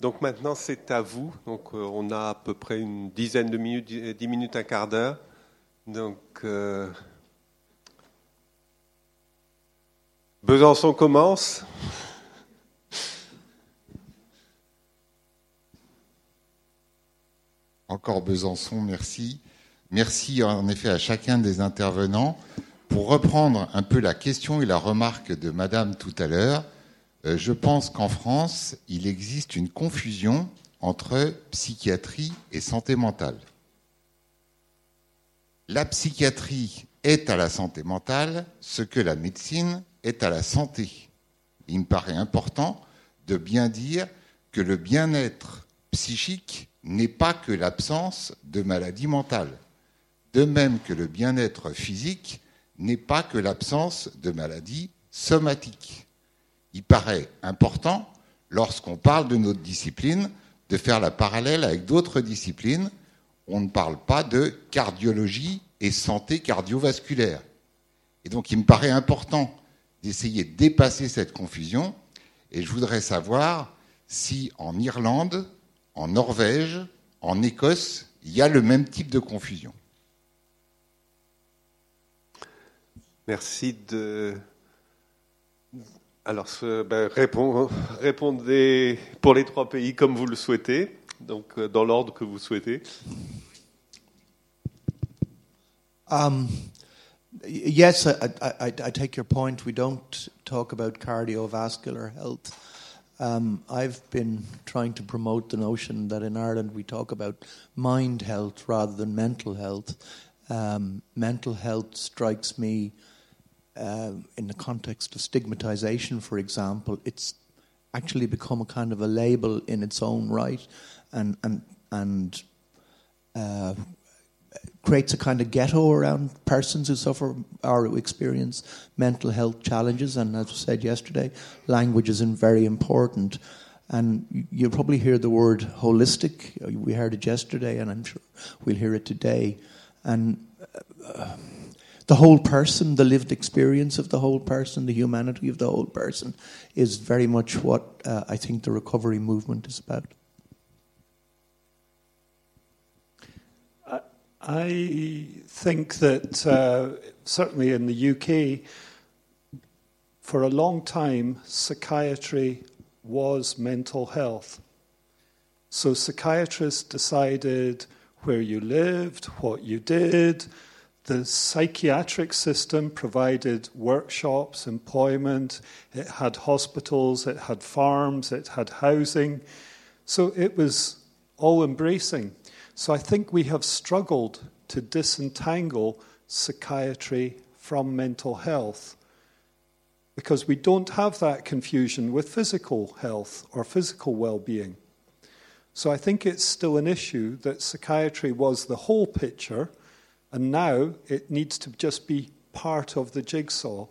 Donc maintenant, c'est à vous. Donc on a à peu près une dizaine de minutes, 10 minutes, un quart d'heure. Donc Besançon commence. Encore Besançon, merci. Merci en effet à chacun des intervenants. Pour reprendre un peu la question et la remarque de Madame tout à l'heure, je pense qu'en France, il existe une confusion entre psychiatrie et santé mentale. La psychiatrie est à la santé mentale ce que la médecine est à la santé. Il me paraît important de bien dire que le bien-être psychique n'est pas que l'absence de maladie mentale, de même que le bien-être physique n'est pas que l'absence de maladie somatique. Il paraît important, lorsqu'on parle de notre discipline, de faire la parallèle avec d'autres disciplines. On ne parle pas de cardiologie et santé cardiovasculaire. Et donc, il me paraît important d'essayer de dépasser cette confusion. Et je voudrais savoir si en Irlande, en Norvège, en Écosse, il y a le même type de confusion. Merci de... Alors, répondez pour les 3 pays comme vous le souhaitez, donc dans l'ordre que vous souhaitez. Yes, I take your point. We don't talk about cardiovascular health. I've been trying to promote the notion that in Ireland we talk about mind health rather than mental health. Mental health strikes me in the context of stigmatization, for example. It's actually become a kind of a label in its own right, and creates a kind of ghetto around persons who suffer or who experience mental health challenges. And as I said yesterday, language is very important. And you'll probably hear the word holistic. We heard it yesterday, and I'm sure we'll hear it today. And the whole person, the lived experience of the whole person, the humanity of the whole person is very much what I think the recovery movement is about. I think that certainly in the UK, for a long time, psychiatry was mental health. So psychiatrists decided where you lived, what you did. The psychiatric system provided workshops, employment. It had hospitals, it had farms, it had housing. So it was all-embracing. So I think we have struggled to disentangle psychiatry from mental health because we don't have that confusion with physical health or physical well-being. So I think it's still an issue that psychiatry was the whole picture and now it needs to just be part of the jigsaw.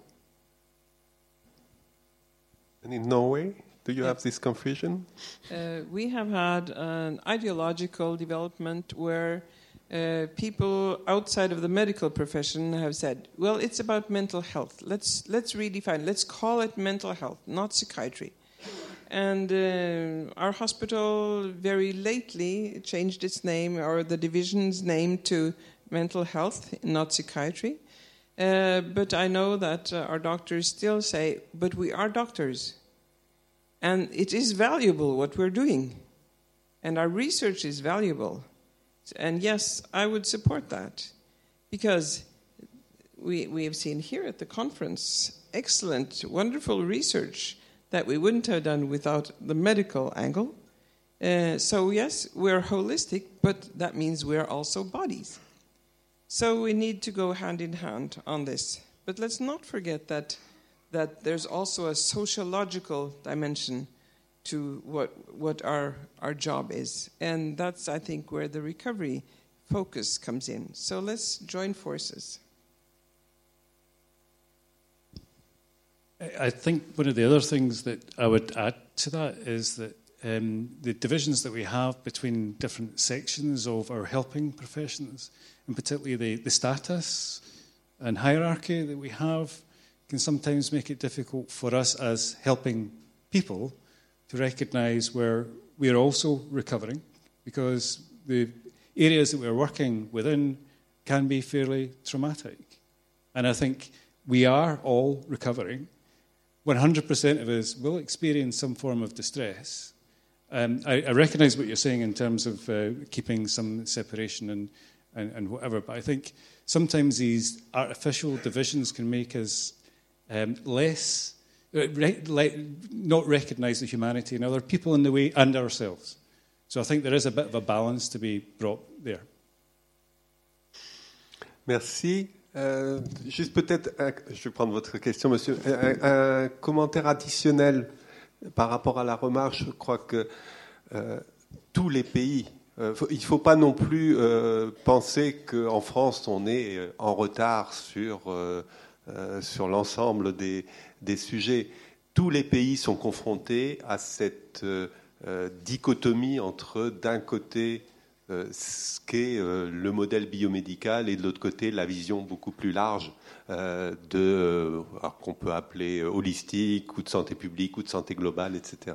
And in Norway? Do you have this confusion? We have had an ideological development where people outside of the medical profession have said, well, it's about mental health. Let's redefine. Let's call it mental health, not psychiatry. And our hospital very lately changed its name, or the division's name, to mental health, not psychiatry. But I know that our doctors still say, but we are doctors. And it is valuable what we're doing. And our research is valuable. And yes, I would support that. Because we have seen here at the conference excellent, wonderful research that we wouldn't have done without the medical angle. So yes, we're holistic, but that means we're also bodies. So we need to go hand in hand on this. But let's not forget that there's also a sociological dimension to what our job is. And that's, I think, where the recovery focus comes in. So let's join forces. I think one of the other things that I would add to that is that the divisions that we have between different sections of our helping professions, and particularly the status and hierarchy that we have, can sometimes make it difficult for us as helping people to recognise where we are also recovering, because the areas that we're working within can be fairly traumatic. And I think we are all recovering. 100% of us will experience some form of distress. I recognise what you're saying in terms of keeping some separation and whatever, but I think sometimes these artificial divisions can make us less, not recognise the humanity in other people in the way and ourselves. So I think there is a bit of a balance to be brought there. Merci. Juste peut-être, je vais prendre votre question, monsieur, un commentaire additionnel par rapport à la remarque. Je crois que tous les pays, il ne faut pas non plus penser qu'en France, on est en retard sur l'ensemble des sujets. Tous les pays sont confrontés à cette dichotomie entre, d'un côté, ce qu'est le modèle biomédical et de l'autre côté la vision beaucoup plus large qu'on peut appeler holistique ou de santé publique ou de santé globale, etc.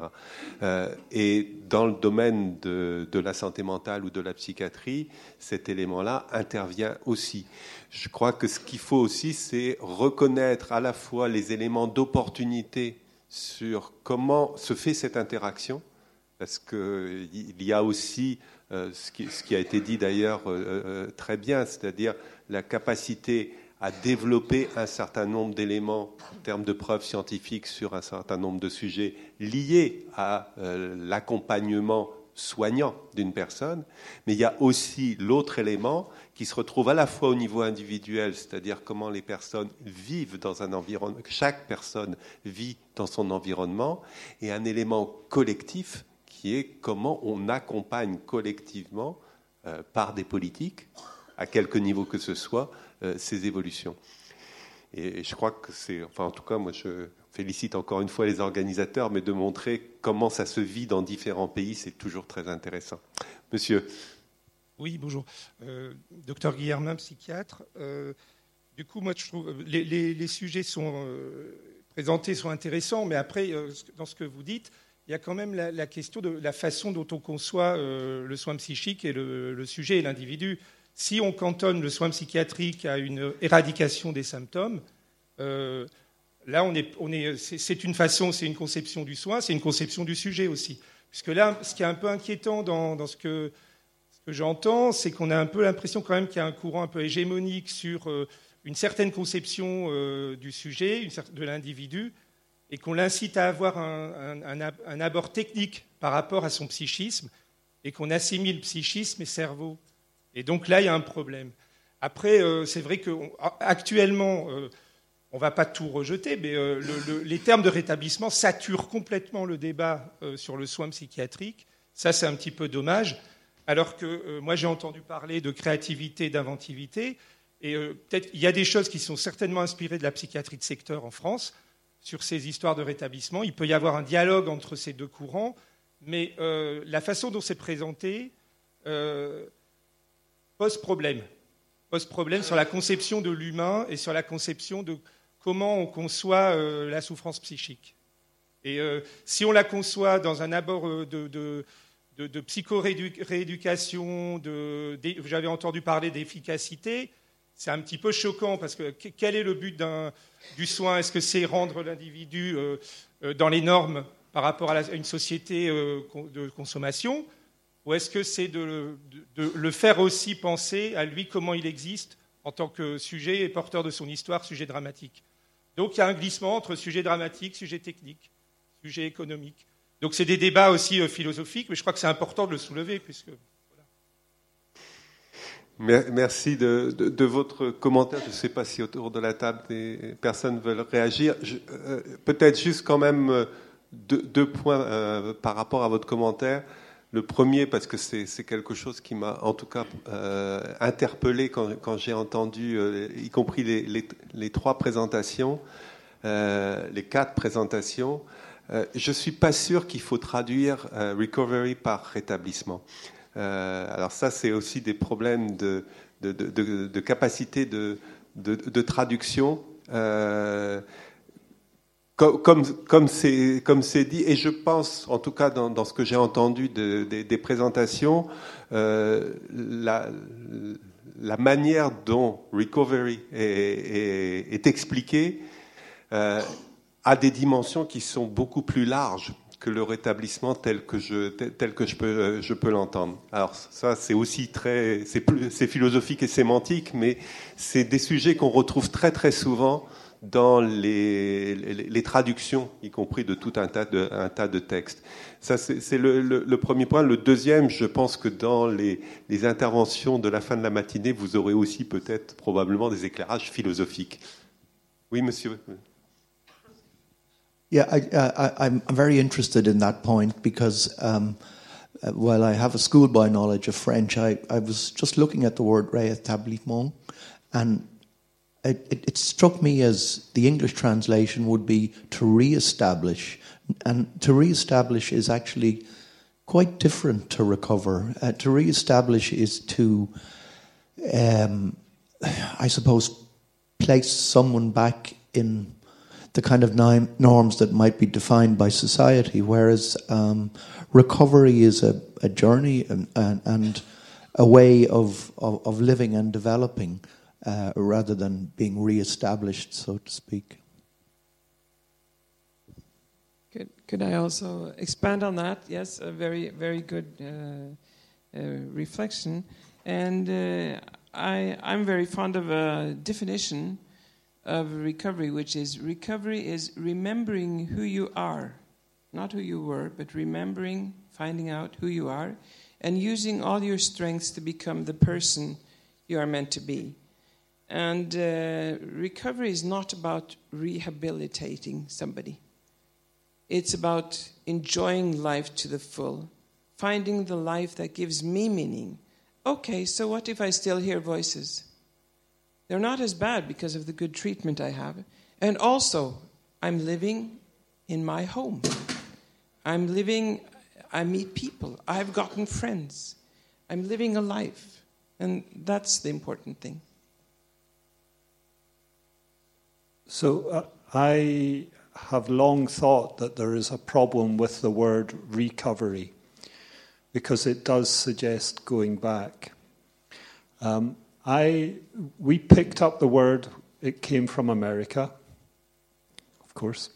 Et dans le domaine de la santé mentale ou de la psychiatrie, cet élément-là intervient aussi. Je crois que ce qu'il faut aussi, c'est reconnaître à la fois les éléments d'opportunité sur comment se fait cette interaction, parce qu'il y a aussi ce qui a été dit d'ailleurs très bien, c'est-à-dire la capacité à développer un certain nombre d'éléments en termes de preuves scientifiques sur un certain nombre de sujets liés à l'accompagnement soignant d'une personne, mais il y a aussi l'autre élément qui se retrouve à la fois au niveau individuel, c'est-à-dire comment les personnes vivent dans un environnement, chaque personne vit dans son environnement, et un élément collectif qui est comment on accompagne collectivement, par des politiques, à quelque niveau que ce soit, ces évolutions. Et je crois que c'est, enfin en tout cas, moi je félicite encore une fois les organisateurs, mais de montrer comment ça se vit dans différents pays, c'est toujours très intéressant. Monsieur. Oui, bonjour. Docteur Guillermin, psychiatre. Du coup, moi je trouve les sujets sont présentés sont intéressants, mais après, dans ce que vous dites, il y a quand même la question de la façon dont on conçoit le soin psychique et le sujet et l'individu. Si on cantonne le soin psychiatrique à une éradication des symptômes, là, c'est une façon, c'est une conception du soin, c'est une conception du sujet aussi. Puisque là, ce qui est un peu inquiétant dans ce que j'entends, c'est qu'on a un peu l'impression quand même qu'il y a un courant un peu hégémonique sur une certaine conception du sujet, de l'individu, et qu'on l'incite à avoir un abord technique par rapport à son psychisme, et qu'on assimile psychisme et cerveau. Et donc là, il y a un problème. Après, c'est vrai qu'actuellement, on ne va pas tout rejeter, mais les termes de rétablissement saturent complètement le débat sur le soin psychiatrique. Ça, c'est un petit peu dommage. Alors que moi, j'ai entendu parler de créativité, d'inventivité, et peut-être il y a des choses qui sont certainement inspirées de la psychiatrie de secteur en France, sur ces histoires de rétablissement. Il peut y avoir un dialogue entre ces deux courants, mais la façon dont c'est présenté pose problème sur la conception de l'humain et sur la conception de comment on conçoit la souffrance psychique. Et si on la conçoit dans un abord de psychorééducation, j'avais entendu parler d'efficacité, c'est un petit peu choquant, parce que quel est le but du soin? Est-ce que c'est rendre l'individu dans les normes par rapport à une société de consommation, ou est-ce que c'est de le faire aussi penser à lui comment il existe en tant que sujet et porteur de son histoire, sujet dramatique? Donc il y a un glissement entre sujet dramatique, sujet technique, sujet économique. Donc c'est des débats aussi philosophiques, mais je crois que c'est important de le soulever, puisque... Merci de votre commentaire. Je ne sais pas si autour de la table des personnes veulent réagir. Peut-être juste quand même deux points par rapport à votre commentaire. Le premier, parce que c'est quelque chose qui m'a en tout cas interpellé quand j'ai entendu, y compris les trois présentations, les quatre présentations. Je ne suis pas sûr qu'il faut traduire recovery par rétablissement. Alors ça, c'est aussi des problèmes de capacité de traduction. Comme c'est dit, et je pense, en tout cas dans ce que j'ai entendu des présentations, la manière dont recovery est expliquée a des dimensions qui sont beaucoup plus larges que le rétablissement tel que je peux l'entendre. Alors ça, c'est aussi c'est philosophique et sémantique, mais c'est des sujets qu'on retrouve très très souvent dans les traductions, y compris de tout un tas de textes. Ça, c'est le premier point. Le deuxième, je pense que dans les interventions de la fin de la matinée, vous aurez aussi peut-être probablement des éclairages philosophiques. Oui, monsieur. Yeah, I'm very interested in that point because while I have a schoolboy knowledge of French, I was just looking at the word rétablissement, and it struck me as the English translation would be to re-establish. And to re-establish is actually quite different to recover. To re-establish is to, I suppose, place someone back in the kind of norms that might be defined by society, whereas recovery is a journey and a way of living and developing rather than being re-established, so to speak. Could I also expand on that? Yes, a very, very good reflection. And I'm very fond of a definition of recovery, which is recovery is remembering who you are, not who you were, but remembering, finding out who you are, and using all your strengths to become the person you are meant to be. And recovery is not about rehabilitating somebody. It's about enjoying life to the full, finding the life that gives me meaning. Okay, so what if I still hear voices? They're not as bad because of the good treatment I have. And also, I'm living in my home. I meet people. I've gotten friends. I'm living a life. And that's the important thing. So I have long thought that there is a problem with the word recovery because it does suggest going back. We picked up the word, it came from America, of course.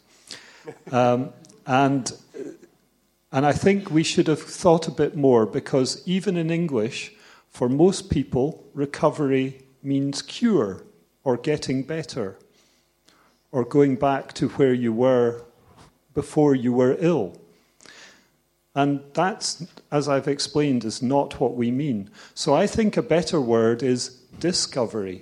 And I think we should have thought a bit more because even in English, for most people, recovery means cure or getting better or going back to where you were before you were ill. And that's, as I've explained, is not what we mean. So I think a better word is discovery.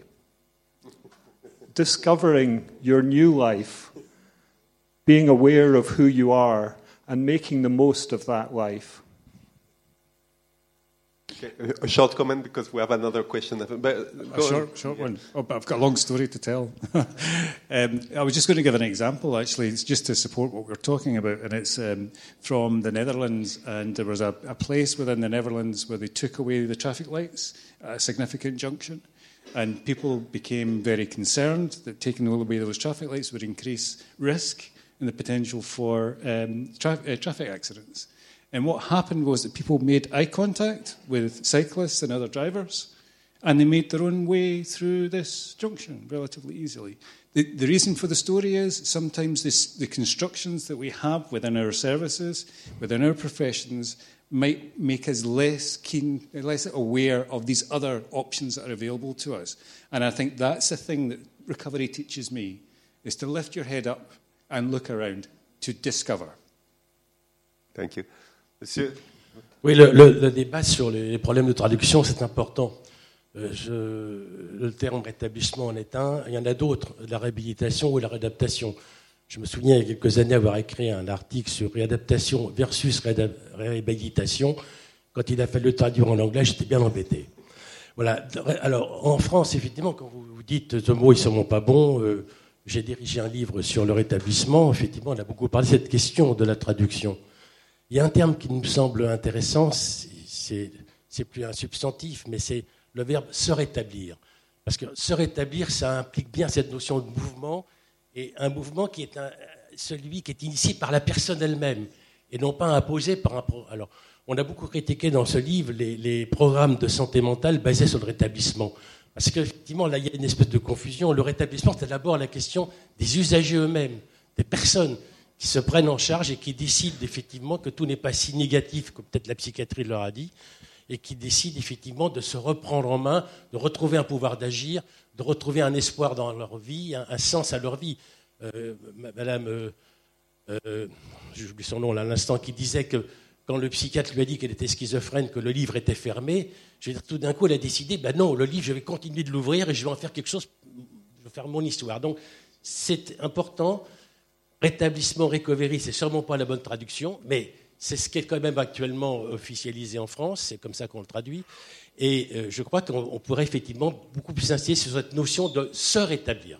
Discovering your new life, being aware of who you are, and making the most of that life. Okay. A short comment because we have another question. Short one. Oh, but I've got a long story to tell. I was just going to give an example, actually. It's just to support what we're talking about, and it's from the Netherlands. And there was a place within the Netherlands where they took away the traffic lights at a significant junction, and people became very concerned that taking away those traffic lights would increase risk and the potential for traffic accidents. And what happened was that people made eye contact with cyclists and other drivers, and they made their own way through this junction relatively easily. The reason for the story is sometimes the constructions that we have within our services, within our professions, might make us less keen, less aware of these other options that are available to us. And I think that's the thing that recovery teaches me, is to lift your head up and look around, to discover. Thank you. Monsieur. Oui, le débat sur les problèmes de traduction, c'est important. Le terme rétablissement en est un. Il y en a d'autres, la réhabilitation ou la réadaptation. Je me souviens il y a quelques années avoir écrit un article sur réadaptation versus réhabilitation. Quand il a fallu le traduire en anglais, j'étais bien embêté. Voilà. Alors, en France, effectivement, quand vous dites ce mot, ils ne sont pas bons, j'ai dirigé un livre sur le rétablissement. Effectivement, on a beaucoup parlé de cette question de la traduction. Il y a un terme qui me semble intéressant, c'est plus un substantif, mais c'est le verbe se rétablir. Parce que se rétablir, ça implique bien cette notion de mouvement, et un mouvement qui est celui qui est initié par la personne elle-même et non pas imposé par un... Alors, on a beaucoup critiqué dans ce livre les programmes de santé mentale basés sur le rétablissement. Parce qu'effectivement, là, il y a une espèce de confusion. Le rétablissement, c'est d'abord la question des usagers eux-mêmes, des personnes qui se prennent en charge et qui décident effectivement que tout n'est pas si négatif que peut-être la psychiatrie leur a dit, et qui décident effectivement de se reprendre en main, de retrouver un pouvoir d'agir, de retrouver un espoir dans leur vie, un sens à leur vie. Madame, j'oublie son nom là à l'instant, qui disait que quand le psychiatre lui a dit qu'elle était schizophrène, que le livre était fermé, je veux dire, tout d'un coup, elle a décidé, non, le livre, je vais continuer de l'ouvrir et je vais en faire quelque chose, je vais faire mon histoire. Donc, c'est important. Rétablissement, recovery, c'est sûrement pas la bonne traduction, mais c'est ce qui est quand même actuellement officialisé en France, c'est comme ça qu'on le traduit. Et je crois qu'on pourrait effectivement beaucoup plus insister sur cette notion de se rétablir.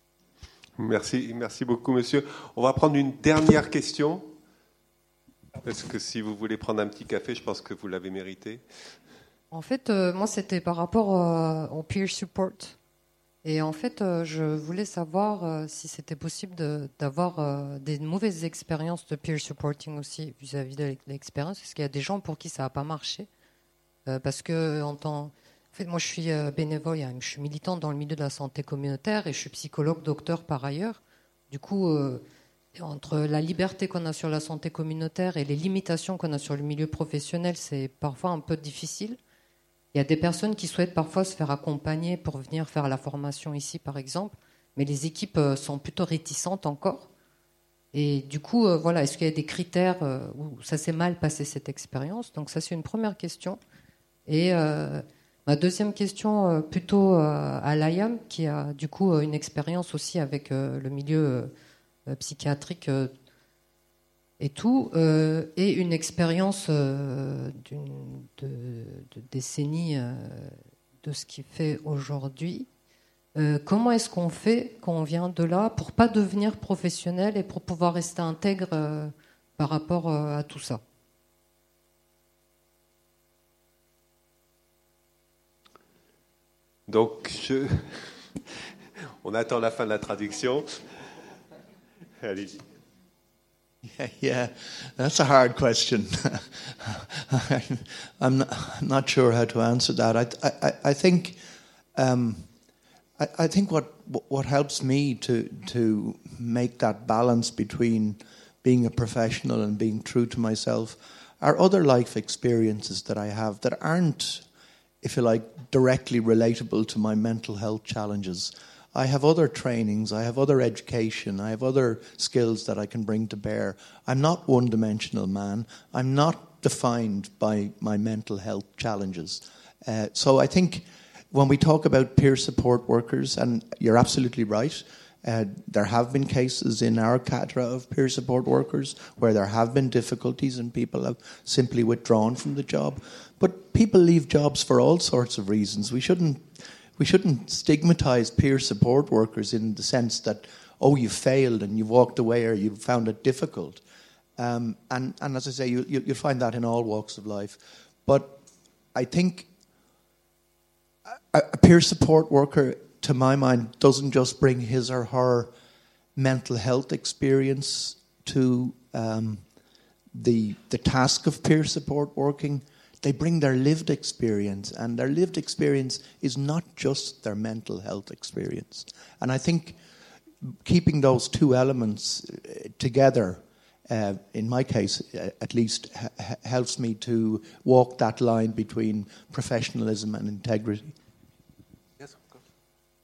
Merci beaucoup, monsieur. On va prendre une dernière question. Est-ce que si vous voulez prendre un petit café, je pense que vous l'avez mérité. En fait, moi, c'était par rapport au peer support. Et en fait, je voulais savoir si c'était possible d'avoir des mauvaises expériences de peer supporting aussi vis-à-vis de l'expérience. Parce qu'il y a des gens pour qui ça n'a pas marché. Parce que, en fait, moi, je suis bénévole, je suis militante dans le milieu de la santé communautaire et je suis psychologue, docteur par ailleurs. Du coup, entre la liberté qu'on a sur la santé communautaire et les limitations qu'on a sur le milieu professionnel, c'est parfois un peu difficile. Il y a des personnes qui souhaitent parfois se faire accompagner pour venir faire la formation ici, par exemple, mais les équipes sont plutôt réticentes encore. Et du coup, voilà, est-ce qu'il y a des critères où ça s'est mal passé cette expérience? Donc ça, c'est une première question. Et ma deuxième question, plutôt à l'IAM, qui a du coup une expérience aussi avec le milieu psychiatrique et tout, et une expérience de décennies de ce qu'il fait aujourd'hui. Comment est-ce qu'on fait quand on vient de là pour pas devenir professionnel et pour pouvoir rester intègre par rapport à tout ça? Donc, on attend la fin de la traduction. Allez-y. Yeah, that's a hard question. I'm not sure how to answer that. I think I think what helps me to make that balance between being a professional and being true to myself are other life experiences that I have that aren't, if you like, directly relatable to my mental health challenges. I have other trainings, I have other education, I have other skills that I can bring to bear. I'm not one-dimensional man. I'm not defined by my mental health challenges. So I think when we talk about peer support workers, and you're absolutely right, there have been cases in our cadre of peer support workers where there have been difficulties and people have simply withdrawn from the job. But people leave jobs for all sorts of reasons. We shouldn't stigmatise peer support workers in the sense that, oh, you failed and you walked away or you found it difficult. And as I say, you'll find that in all walks of life. But I think a peer support worker, to my mind, doesn't just bring his or her mental health experience to the task of peer support working. They bring their lived experience, and their lived experience is not just their mental health experience. And I think keeping those two elements together, in my case at least, helps me to walk that line between professionalism and integrity. Yes, of course.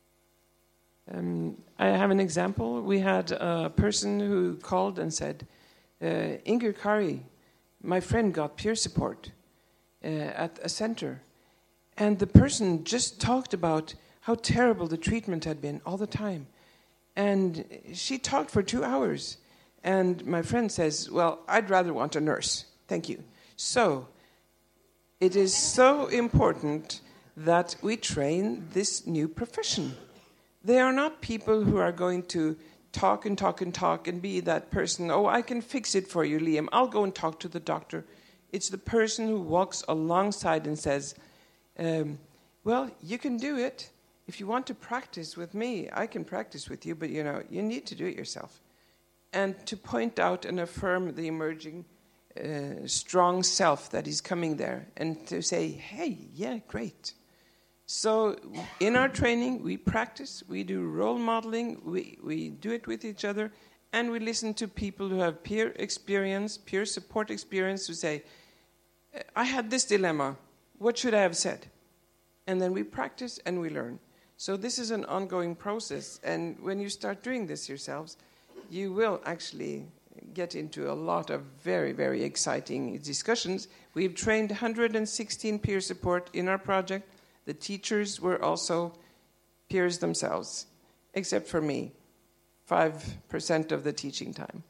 I have an example. We had a person who called and said, Inger Kari, my friend got peer support at a center. And the person just talked about how terrible the treatment had been all the time. And she talked for 2 hours. And my friend says, well, I'd rather want a nurse. Thank you. So it is so important that we train this new profession. They are not people who are going to talk and talk and talk and be that person, oh, I can fix it for you, Liam. I'll go and talk to the doctor. It's the person who walks alongside and says, well, you can do it. If you want to practice with me, I can practice with you, but, you need to do it yourself. and to point out and affirm the emerging strong self that is coming there, and to say, hey, yeah, great. So in our training, we practice, we do role modeling, we do it with each other, and we listen to people who have peer experience, peer support experience, who say, I had this dilemma, what should I have said? And then we practice and we learn. So this is an ongoing process, and when you start doing this yourselves, you will actually get into a lot of very, very exciting discussions. We've trained 116 peer support in our project. The teachers were also peers themselves, except for me, 5% of the teaching time.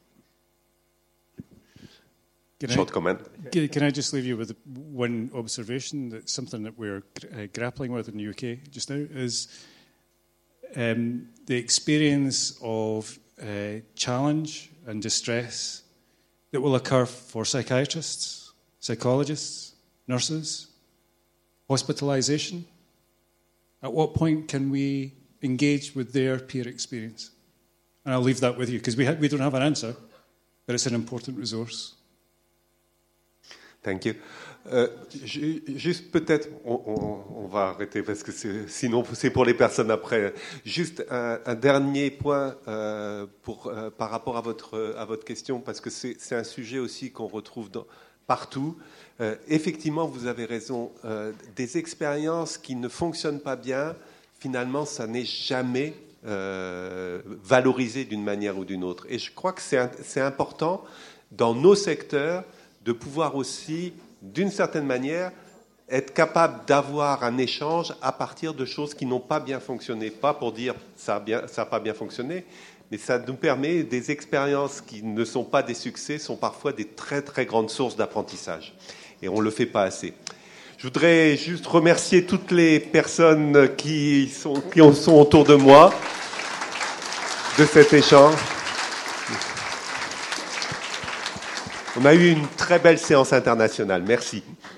Short comment. Can I just leave you with one observation? That's something that we're grappling with in the UK just now, is the experience of challenge and distress that will occur for psychiatrists, psychologists, nurses, hospitalization. At what point can we engage with their peer experience? And I'll leave that with you, because we don't have an answer, but it's an important resource. Thank you. Juste peut-être, on va arrêter parce que sinon c'est pour les personnes après. Juste un dernier point par rapport à votre question, parce que c'est un sujet aussi qu'on retrouve partout. Effectivement, vous avez raison. Des expériences qui ne fonctionnent pas bien, finalement, ça n'est jamais valorisé d'une manière ou d'une autre. Et je crois que c'est important dans nos secteurs de pouvoir aussi, d'une certaine manière, être capable d'avoir un échange à partir de choses qui n'ont pas bien fonctionné. Pas pour dire ça n'a pas bien fonctionné, mais ça nous permet, des expériences qui ne sont pas des succès, sont parfois des très très grandes sources d'apprentissage. Et on ne le fait pas assez. Je voudrais juste remercier toutes les personnes qui sont autour de moi de cet échange. On a eu une très belle séance internationale. Merci.